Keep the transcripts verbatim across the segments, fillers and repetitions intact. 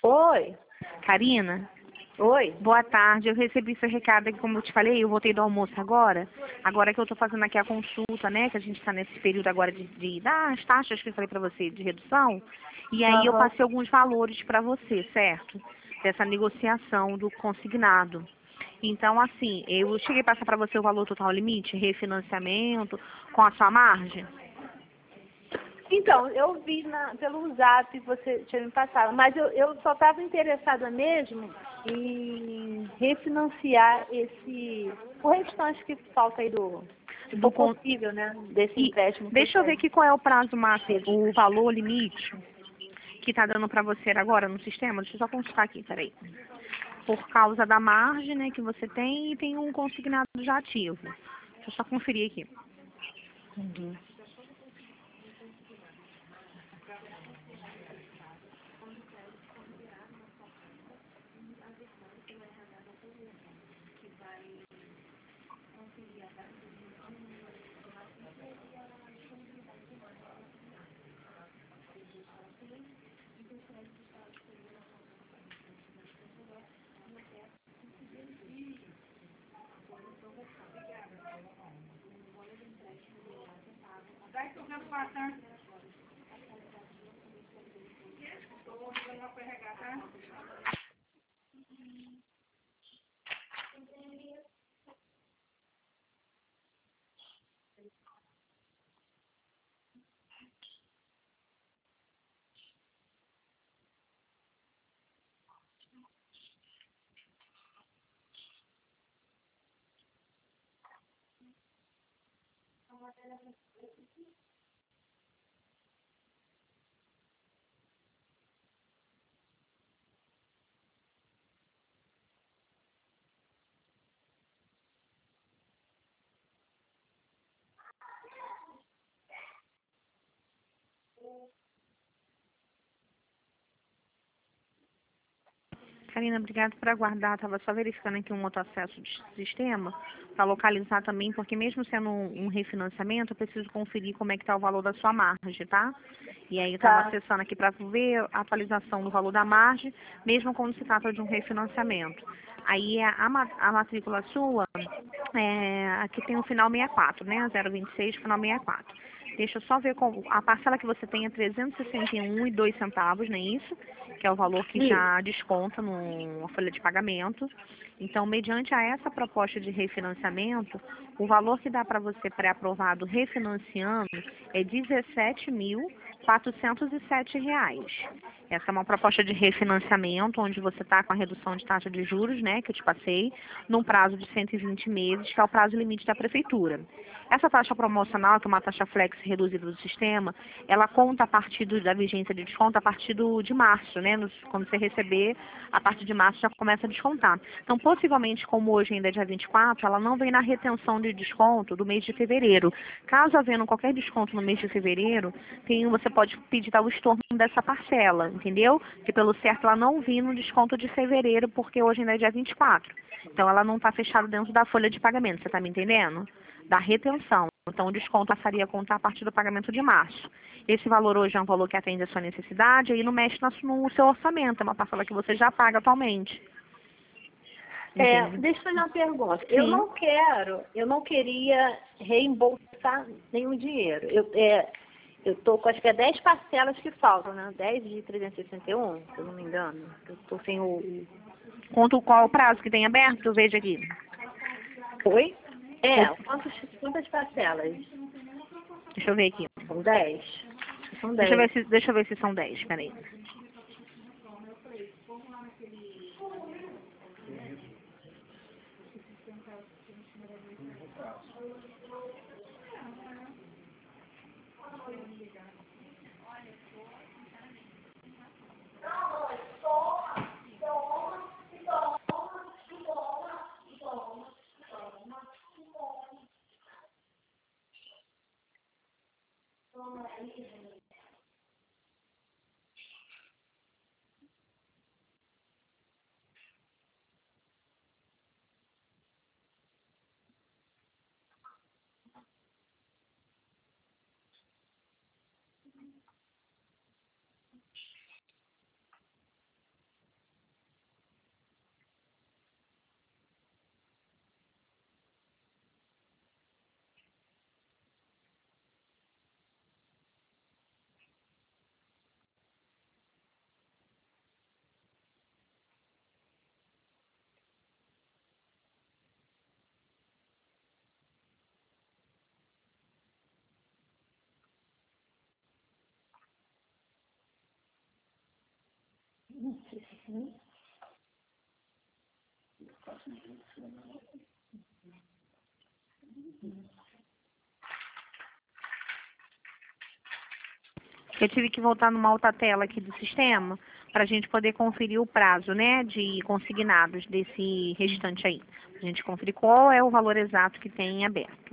Oi, Karina, oi. boa tarde. Eu recebi seu recado aqui, como eu te falei, eu voltei do almoço agora. Agora que eu estou fazendo aqui a consulta, né? Que a gente está nesse período agora de, de das taxas que eu falei para você de redução. E aí eu Aham. passei alguns valores para você, certo? Dessa negociação do consignado. Então, assim, eu cheguei a passar para você o valor total limite, refinanciamento, com a sua margem. Então, eu vi na, pelo zap que você tinha me passado, mas eu, eu só estava interessada mesmo em refinanciar esse, o restante que falta aí do, se Do for con... possível, né, desse E empréstimo que eu deixa eu ver tenho. aqui qual é o prazo máximo, o valor limite que está dando para você agora no sistema. Deixa eu só consultar aqui, peraí. Por causa da margem, né, que você tem e tem um consignado já ativo. Deixa eu só conferir aqui. Uhum. Karina, obrigada por aguardar. Estava só verificando aqui um outro acesso de sistema para localizar também, porque mesmo sendo um, um refinanciamento, eu preciso conferir como é que está o valor da sua margem, tá? E aí eu estava Tá. acessando aqui para ver a atualização do valor da margem, mesmo quando se trata de um refinanciamento. Aí a, a, ma- a matrícula sua, é, aqui tem o final sessenta e quatro, né? zero vinte e seis, final sessenta e quatro. Deixa eu só ver com a parcela que você tem é trezentos e sessenta e um e dois centavos, não é isso? Que é o valor que Isso. já desconta no- na folha de pagamento. Então, mediante a essa proposta de refinanciamento, o valor que dá para você pré-aprovado refinanciando é dezessete mil quatrocentos e sete reais. Essa é uma proposta de refinanciamento, onde você está com a redução de taxa de juros, né, que eu te passei, num prazo de cento e vinte meses, que é o prazo limite da prefeitura. Essa taxa promocional, que é uma taxa flex reduzida do sistema, ela conta a partir do- da vigência de desconto a partir do, de março, né? Nos- quando você receber, a partir de março já começa a descontar. Então, possivelmente, como hoje ainda é dia vinte e quatro, ela não vem na retenção de desconto do mês de fevereiro. Caso havendo qualquer desconto no mês de fevereiro, tem, você pode pedir o estorno dessa parcela, entendeu? Que pelo certo ela não vem no desconto de fevereiro, porque hoje ainda é dia vinte e quatro. Então, ela não está fechada dentro da folha de pagamento, você está me entendendo? Da retenção. Então, o desconto passaria a contar a partir do pagamento de março. Esse valor hoje é um valor que atende a sua necessidade e não mexe no seu orçamento, é uma parcela que você já paga atualmente. É, Entende? deixa eu fazer uma pergunta. Eu Sim. não quero, eu não queria reembolsar nenhum dinheiro. Eu é, eu tô com acho que é dez parcelas que faltam, né? Dez de trezentos e sessenta e um, se eu não me engano. Eu tô sem o. Quanto qual o prazo que tem aberto? Veja aqui. Oi? É, O- quantas, quantas parcelas? Deixa eu ver aqui. São dez? São Deixa eu dez. ver se, deixa eu ver se são dez. Peraí. Não sei se... Eu tive que voltar numa outra tela aqui do sistema para a gente poder conferir o prazo, né, de consignados desse restante aí. A gente conferir qual é o valor exato que tem em aberto.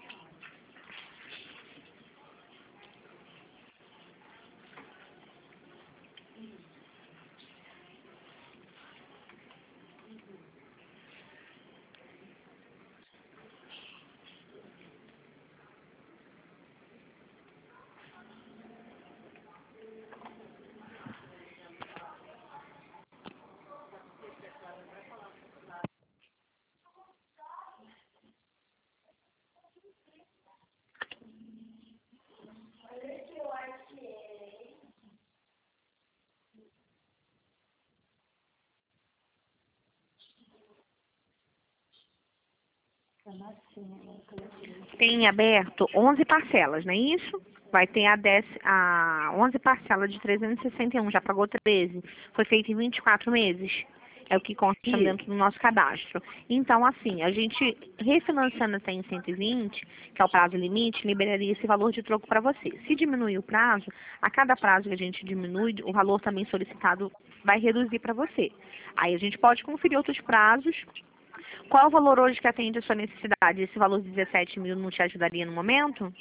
Tem aberto onze parcelas, não é isso? Vai ter a, dez, a onze parcelas de trezentos e sessenta e um, já pagou treze. Foi feito em vinte e quatro meses. É o que consta dentro do nosso cadastro. Então, assim, a gente refinanciando até em cento e vinte, que é o prazo limite, liberaria esse valor de troco para você. Se diminuir o prazo, a cada prazo que a gente diminui, o valor também solicitado vai reduzir para você. Aí a gente pode conferir outros prazos. Qual é o valor hoje que atende a sua necessidade? Esse valor de dezessete mil não te ajudaria no momento?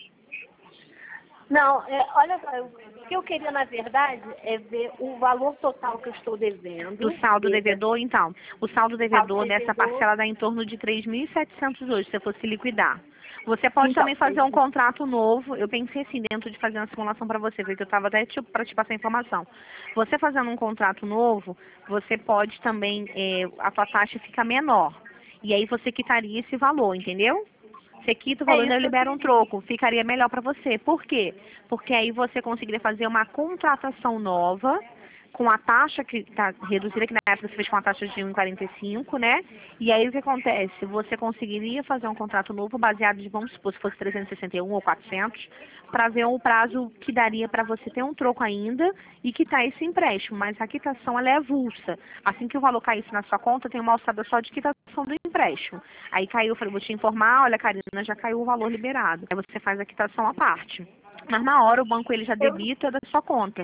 Não, é, olha só, eu- o que eu queria, na verdade, é ver o valor total que eu estou devendo. Do saldo Desse- devedor, então. O saldo devedor saldo dessa devedor. parcela dá em torno de três mil e setecentos hoje, se você fosse liquidar. Você pode Então, também fazer um contrato novo. Eu pensei assim, dentro de fazer uma simulação para você, porque eu estava até tipo, para te passar a informação. Você fazendo um contrato novo, você pode também, é, a tua taxa fica menor. E aí você quitaria esse valor, entendeu? Você quita o é valor e isso ainda que eu libera um queria. troco. Ficaria melhor para você. Por quê? Porque aí você conseguiria fazer uma contratação nova com a taxa que está reduzida, que na época você fez com a taxa de um vírgula quarenta e cinco, né? E aí o que acontece? Você conseguiria fazer um contrato novo baseado de, vamos supor, se fosse trezentos e sessenta e um ou quatrocentos, para ver um prazo que daria para você ter um troco ainda e quitar esse empréstimo. Mas a quitação ela é avulsa. Assim que o valor caísse na sua conta, tem uma alçada só de quitação do empréstimo. Aí caiu, eu falei, vou te informar, olha, Karina, já caiu o valor liberado. Aí você faz a quitação à parte. Mas na hora o banco ele já Eu, debita da sua conta.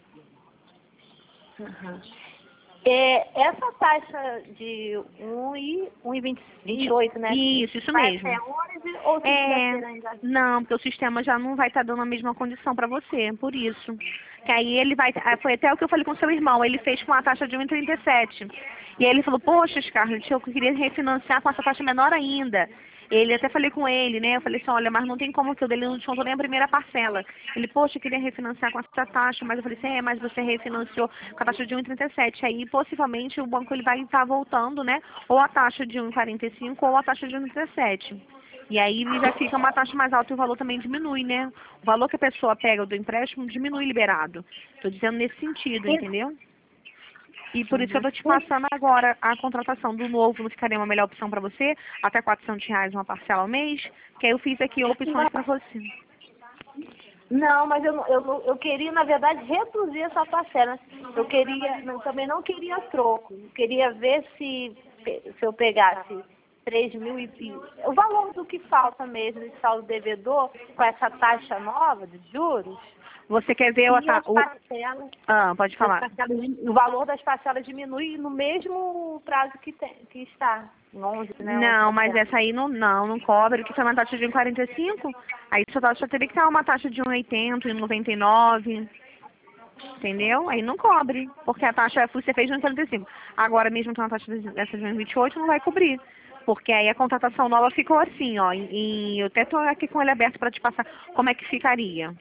Aham. É, essa taxa de um e vinte e oito, né? Isso, isso Vai mesmo. até onze ou É, segunda-feira ainda? não, porque o sistema já não vai estar dando a mesma condição para você, por isso. Que aí ele vai, ah, foi até o que eu falei com seu irmão, ele fez com a taxa de um vírgula trinta e sete. E aí ele falou, poxa, Scarlett, eu queria refinanciar com essa taxa menor ainda. Ele até falei com ele, né? Eu falei assim, olha, mas não tem como que o dele não descontou nem a primeira parcela. Ele, poxa, eu queria refinanciar com essa taxa, mas eu falei assim, é, mas você refinanciou com a taxa de um vírgula trinta e sete. Aí possivelmente o banco ele vai estar voltando, né? Ou a taxa de um vírgula quarenta e cinco ou a taxa de um vírgula trinta e sete. E aí ele já fica uma taxa mais alta e o valor também diminui, né? O valor que a pessoa pega do empréstimo diminui liberado. Estou dizendo nesse sentido, entendeu? E por isso eu estou te passando agora a contratação do novo, não ficaria uma melhor opção para você? Até quatrocentos reais uma parcela ao mês? Que aí eu fiz aqui opções para você. Não, mas eu, não- eu, não- eu queria, na verdade, reduzir essa parcela. Eu queria, não, também não queria troco. Eu queria ver se, se eu pegasse três mil e e- o valor do que falta mesmo de saldo devedor com essa taxa nova de juros Você quer ver o... e ta- as o... parcelas, Ah, pode as falar. parcelas, o valor das parcelas diminui no mesmo prazo que, tem, que está, em onze, né, onze Não, mas parcelas. essa aí não, não, não cobre, que foi uma taxa de um vírgula quarenta e cinco. Aí sua taxa teria que estar uma taxa de um vírgula oitenta, um vírgula noventa e nove. Entendeu? Aí não cobre, porque a taxa você fez de um vírgula quarenta e cinco. Agora mesmo que uma taxa dessa de um vírgula vinte e oito não vai cobrir. Porque aí a contratação nova ficou assim, ó. E, e eu até estou aqui com ele aberto para te passar como é que ficaria.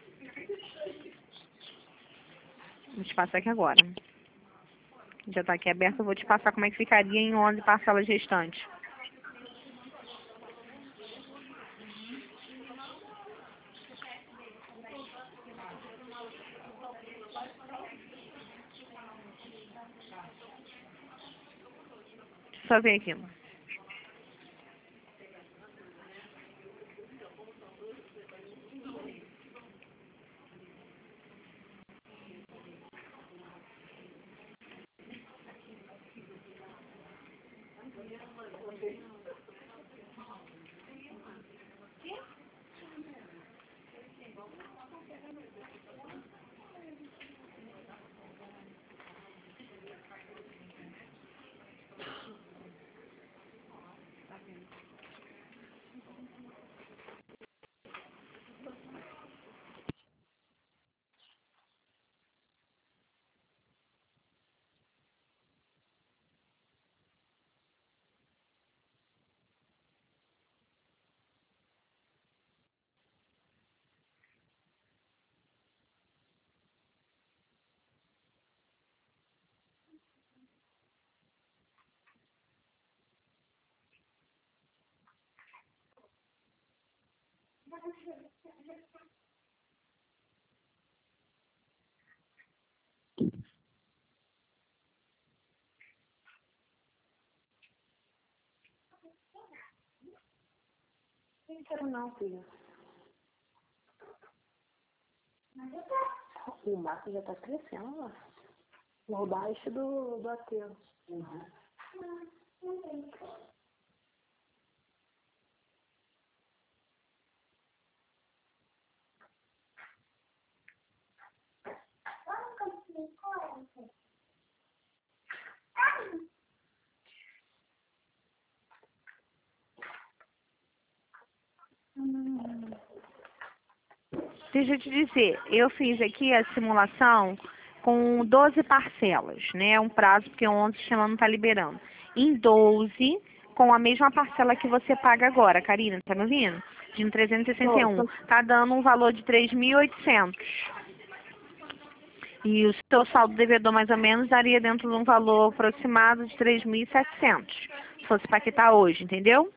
Vou te passar aqui agora. Já está aqui aberto, eu vou te passar como é que ficaria em onze parcelas restantes. Deixa eu só ver aqui. Não quero não, filha. O mato já tá crescendo, ó. Por baixo do, do aterro. Uhum. Hum. Deixa eu te dizer, eu fiz aqui a simulação com doze parcelas, né? Um prazo, porque onze o sistema não está liberando. Em doze, com a mesma parcela que você paga agora, Karina, tá me ouvindo? De trezentos e sessenta e um. Tá dando um valor de três mil e oitocentos. E o seu saldo devedor, mais ou menos, daria dentro de um valor aproximado de três mil e setecentos. Se fosse para quitar hoje, entendeu?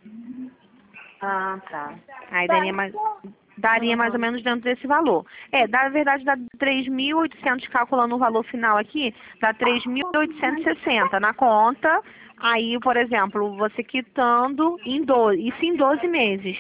Ah, tá. Aí Tá, daria mais, daria mais ou uhum. menos dentro desse valor. É, na verdade dá três mil e oitocentos, calculando o valor final aqui, dá três mil oitocentos e sessenta na conta. Aí, por exemplo, você quitando em doze, isso em doze meses.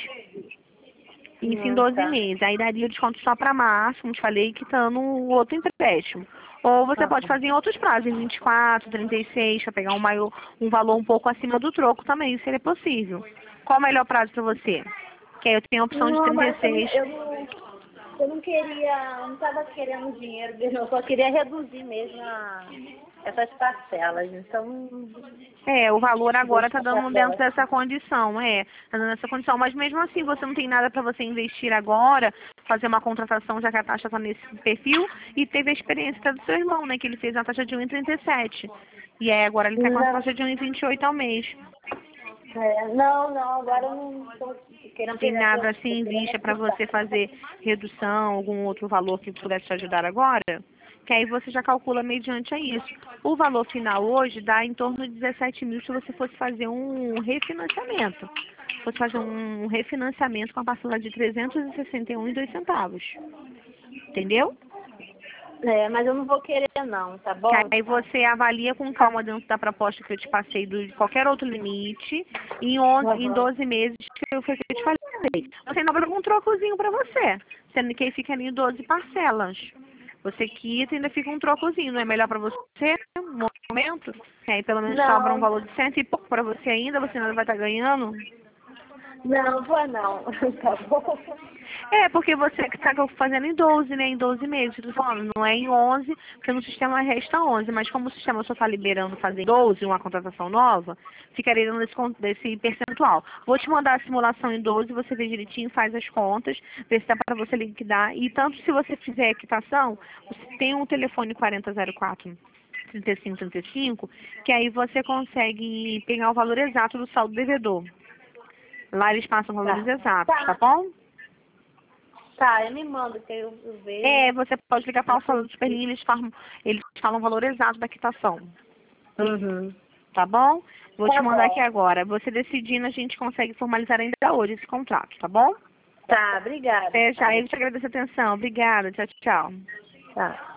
Isso em Hum, doze tá. meses. Aí daria o desconto só para março, como te falei, quitando o outro empréstimo. Ou você pode Uhum. fazer em outros prazos, em vinte e quatro, trinta e seis, para pegar um, maior, um valor um pouco acima do troco também, seria possível. Qual o melhor prazo para você? Que aí eu tenho a opção de Não, trinta e mas eu não, seis. eu não, eu não queria, não estava querendo dinheiro dele, eu só queria reduzir mesmo a, essas parcelas. Então, É, o valor agora deixa está a dando dentro parcela. dessa condição, é, tá dando essa condição. Mas mesmo assim, você não tem nada para você investir agora, fazer uma contratação, já que a taxa está nesse perfil, e teve a experiência do seu irmão, né, que ele fez uma taxa de um vírgula trinta e sete. E aí agora ele está com a Não, taxa de um vírgula vinte e oito ao mês. é, não, não, agora eu não estou querendo Tem pegar nada coisa, assim estou em querendo vista para aplicar. você fazer redução, algum outro valor que pudesse te ajudar agora? Que aí você já calcula mediante a isso. O valor final hoje dá em torno de dezessete mil se você fosse fazer um refinanciamento. Fosse fazer um refinanciamento com a parcela de trezentos e sessenta e um e dois centavos. Entendeu? É, mas eu não vou querer não, tá Que bom? aí você avalia com calma dentro da proposta que eu te passei do, de qualquer outro limite, em, onze, em Uhum. doze meses, que eu, foi que eu te falei. Você ainda vai um trocozinho para você, sendo que aí fica ali em doze parcelas. Você quita e ainda fica um trocozinho, não é melhor para você no momento? Que aí pelo menos sobra um Não, valor de cento e pouco para você ainda, você ainda vai estar ganhando. não vou não, tá bom? É, porque você que está fazendo em doze, né? Em doze meses. Eu tô falando, não é em onze, porque no sistema resta onze. Mas como o sistema só está liberando fazer em doze, uma contratação nova, ficaria dentro desse, con- desse percentual. Vou te mandar a simulação em doze, você vê direitinho, faz as contas, vê se dá para você liquidar. E tanto se você fizer a quitação, você tem um telefone quarenta zero quatro. trinta e cinco trinta e cinco, que aí você consegue pegar o valor exato do saldo devedor. Lá eles passam valores Tá. exatos, tá Tá, bom? tá, eu me mando que eu, eu vejo. É, você pode ligar para o salão do Superlinha, eles falam, eles falam o valor exato da quitação, Uhum. tá bom? Vou te Tá mandar aqui bom. agora. Você decidindo, a gente consegue formalizar ainda hoje esse contrato, tá bom? Tá, obrigada. Até já, Tá. eu te agradeço a atenção. Obrigada, tchau, tchau. Tá.